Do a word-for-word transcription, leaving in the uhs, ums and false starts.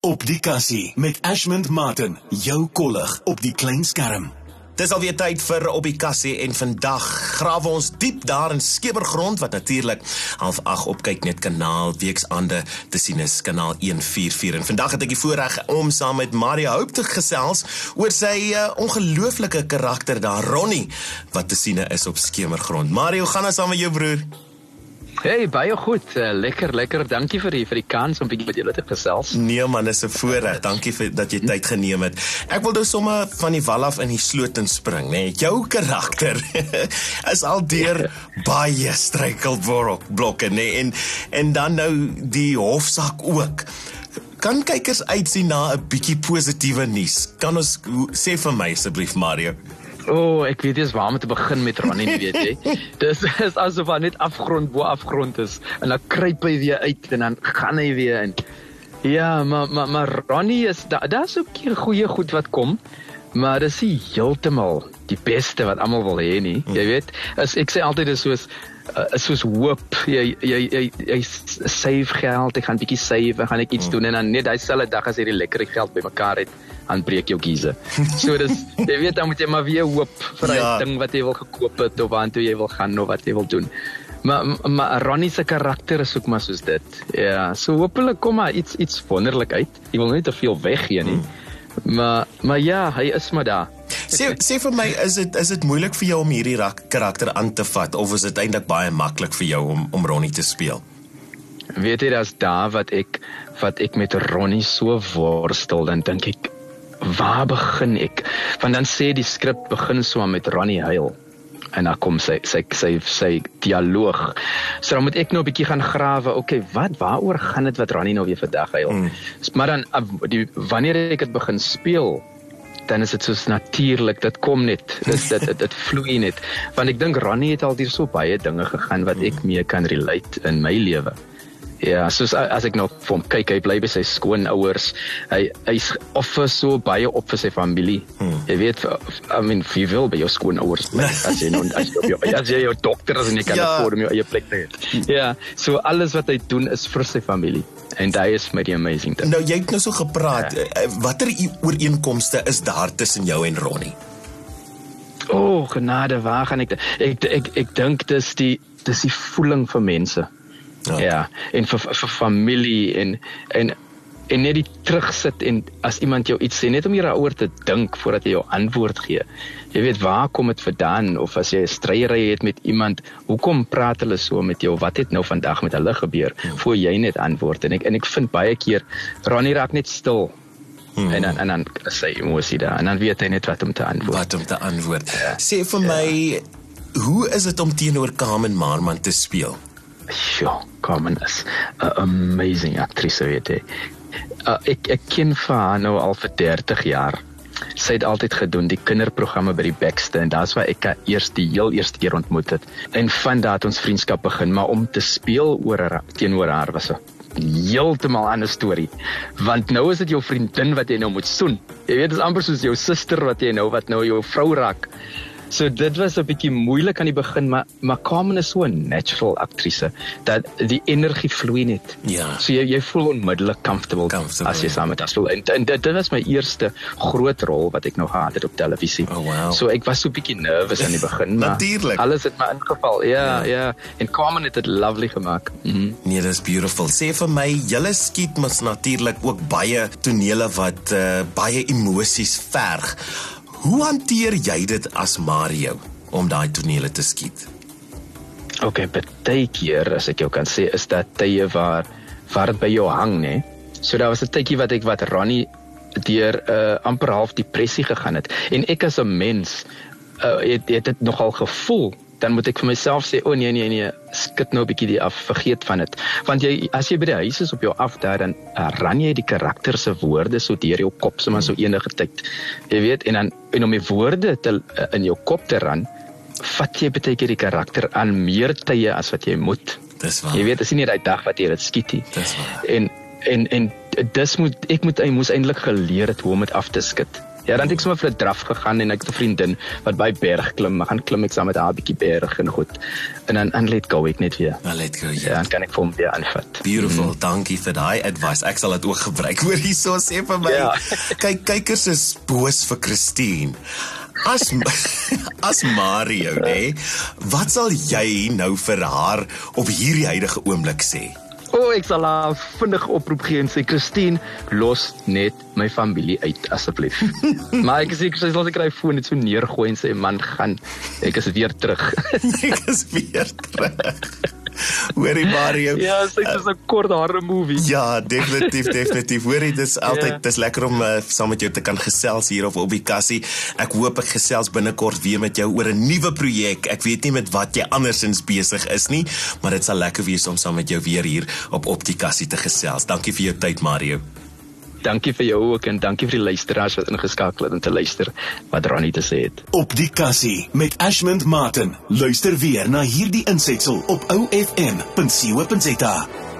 Op die kassie met Ashmond Martin, jou kollig op die klein skerm. Dis alweer tyd vir Op die Kassie en vandag grawe ons diep daar in Skemergrond wat natuurlik half ag op Kyknet kanaal weeksaande te sien is, kanaal een vier vier. En vandag het ek die voorreg om saam met Mario Hope te gesels oor sy uh, ongelooflike karakter daar, Ronnie, wat te sien is op Skemergrond. Mario, gaan nou saam met jou broer? Hey, baie goed. Uh, lekker, lekker. Dankie vir die, vir die kans om bietjie met julle te gesels. Nee man, dis 'n voorreg. Dankie vir dat jy tyd geneem het. Ek wil nou sommer van die wal af in die sloot inspring, né? Jou karakter is al deur baie struikelblokke, né? En en dan nou die hofsaak ook. Kan kykers uitsien na 'n bietjie positiewe nuus? Kan ons sê vir my asseblief, Mario? O, oh, ek weet eens waar om te begin met Ronnie, nie weet jy. Dis is asof hy net afgrond bo afgrond is, en dan kruip hy weer uit, en dan gaan hy weer in. Ja, maar, maar, maar Ronnie is, daar da is ook hier goeie goed wat kom, maar dis nie heeltemal die beste wat almal wil hê nie, jy weet. As, ek sê altyd is soos, uh, soos hoop, jy, jy, jy, jy save geld, ek gaan bietjie save, en gaan ek iets doen, en dan net die selfde dag as jy die lekkere geld bymekaar het, dan breek jou kiezen. So dis, jy weet, dan moet jy maar weer hoop vir ja. die ding wat jy wil gekoop het, of waartoe jy wil gaan, of wat jy wil doen. Maar, maar Ronnie se karakter is ook maar soos dit. Ja, so hopelik kom maar iets, iets wonderlik uit. Jy wil nie te veel weggee nie. Hmm. Maar, maar ja, hy is maar daar. Sê, sê vir my, is dit, is dit moeilik vir jou om hierdie karakter aan te vat, of is dit eintlik baie maklik vir jou om, om Ronnie te speel? Weet jy, dat is daar wat ek, wat ek met Ronnie so worstel, dan dink ek, waar begin ek? Want dan sê die skrip begin so met Ronnie huil. En dan kom sy, sy, sy, sy dialoog. So dan moet ek nou 'n bietjie gaan grawe. Okay, wat, waaroor gaan dit wat Ronnie nou weer vandag huil? Mm. Maar dan, die, wanneer ek dit begin speel, dan is dit soos natuurlik, dit kom net, dit, dit, dit, dit vloei net. Want ek dink Ronnie het al hier so baie dinge gegaan wat ek mee kan relate in my lewe. Ja, soos as ek nou vir hom kyk, hy bly by sy skoonouers, hy hy's offer so baie op vir sy familie. Hmm. Jy weet, I mean, wie wil by jou skoonouers bly, as jy nou, as jy, as jy jou dokter is en jy kan ja. afford om jou eie plek te hê. Ja, so alles wat hy doen is vir sy familie. En dit is my die amazing ding. Nou, jy het nou so gepraat, ja. watter ooreenkomste is daar tussen jou en Ronnie? O, oh, genade, waar gaan ek, ek, ek, ek, ek dink dis die, dis die voeling vir mense. Ja, ja, en vir, vir familie en, en, en net die terugsit en as iemand jou iets sê, net om hieroor te dink voordat jy jou antwoord gee. Jy weet, waar kom het vandaan? Of as jy 'n stryery het met iemand, hoekom praat hulle so met jou? Wat het nou vandag met hulle gebeur? Hmm. Voor jy net antwoord. En ek, en ek vind baie keer, Ronnie raak net stil. Hmm. En dan, en dan is sy emosie daar. En dan weet hy net wat om te antwoord. Wat om te antwoord. Ja. Sê vir my, ja. hoe is dit om teenoor Carmen Maarman te speel? Sjoe, Carmen is 'n amazing aktrise, weet jy. Uh, ek, ek ken vir haar nou al vir dertig jaar. Sy het altyd gedoen, die kinderprogramme by die Bekste, en daar's waar ek haar eers die heel eerste keer ontmoet het. En van daar het ons vriendskap begin, maar om te speel oor haar, teenoor haar was 'n heeltemal ander storie. Want nou is dit jou vriendin wat jy nou moet soen. Jy weet, dit is amper soos jou suster wat jy nou, wat nou jou vrou raak. So dit was 'n bietjie moeilik aan die begin, maar, maar Carmen is so 'n natural aktrise, dat die energie vloei net. Ja. So jy, jy voel onmiddellik comfortable, comfortable as jy saam met haar speel. En, en dit, dit was my eerste groot rol wat ek nog gehad het op televisie. Oh, wow. So ek was so 'n bietjie nervous aan die begin, maar natuurlijk. Alles het my ingeval. Ja, ja, ja. En Carmen het dit lovely gemaak. Mm-hmm. Nee, dis beautiful. Sê vir my, julle skiet mos natuurlik ook baie tonele wat uh, baie emosies verg. Hoe hanteer jy dit as Mario, om daai tonele te skiet? Ok, baie keer, as ek jou kan sê, is dat tye waar, waar het by jou hang, ne? So daar was 'n tydjie wat ek wat Ronnie deur uh, amper half depressie gegaan het. En ek as 'n mens, uh, het, het dit nogal gevoel, dan moet ek vir myself sê, o oh, nee, nee, nee, skit nou 'n bietjie die af, vergeet van dit. Want jy, as jy by die huis is op jou af daar, dan uh, ran jy die karakter se woorde so deur jou kop, so maar so enige tyd. Jy weet, en dan en om die woorde te, uh, in jou kop te ran, vat jy baie keer die karakter aan meer tye as wat jy moet. Dis waar. Jy weet, dit is nie daai dag wat jy dit skiet nie. Dis waar. En en en dis moet ek moet ek moes eintlik geleer het hoe om dit af te skit. Ja, dan het ek sommer vir 'n draf gegaan en ek het 'n vriendin wat by berg klim, maar gaan klim ek saam met haar 'n bietjie berg en goed. En dan en let go ek net weer. Nou let go. Ja, dan kan ek vir hom weer aanvat. Beautiful, mm. dankie vir daai advice. Ek sal dit ook gebruik. Hoor hierso sê vir my. Ja. Kyk, kykers is boos vir Christine. As as Mario, nee, wat sal jy nou vir haar op hierdie huidige oomblik sê? O, oh, ek sal haar vinnig oproep gee en sê, Christine, los net my familie uit, asseblief. Maar ek sê, sy sal seker hy foon net so neergooi en sê, man, gaan, ek is weer terug. Ek is weer terug. Hoorie Mario. Ja, sy is 'n kort hare movie. Ja, definitief, definitief. Hoorie, dis altyd, dis lekker om uh, saam met jou te kan gesels hier op op die kassie. Ek hoop ek gesels binnekort weer met jou oor 'n nuwe projek. Ek weet nie met wat jy andersins besig is nie, maar dit sal lekker wees om saam met jou weer hier op op die kassie te gesels. Dankie vir jou tyd, Mario. Dankie vir jou ook en dankie vir die luisteraars wat ingeskakel het om te luister wat Ronnie te sê het. Op die kassie met Ashmond Martin. Luister weer na hierdie insetsel op o f m punt co punt za.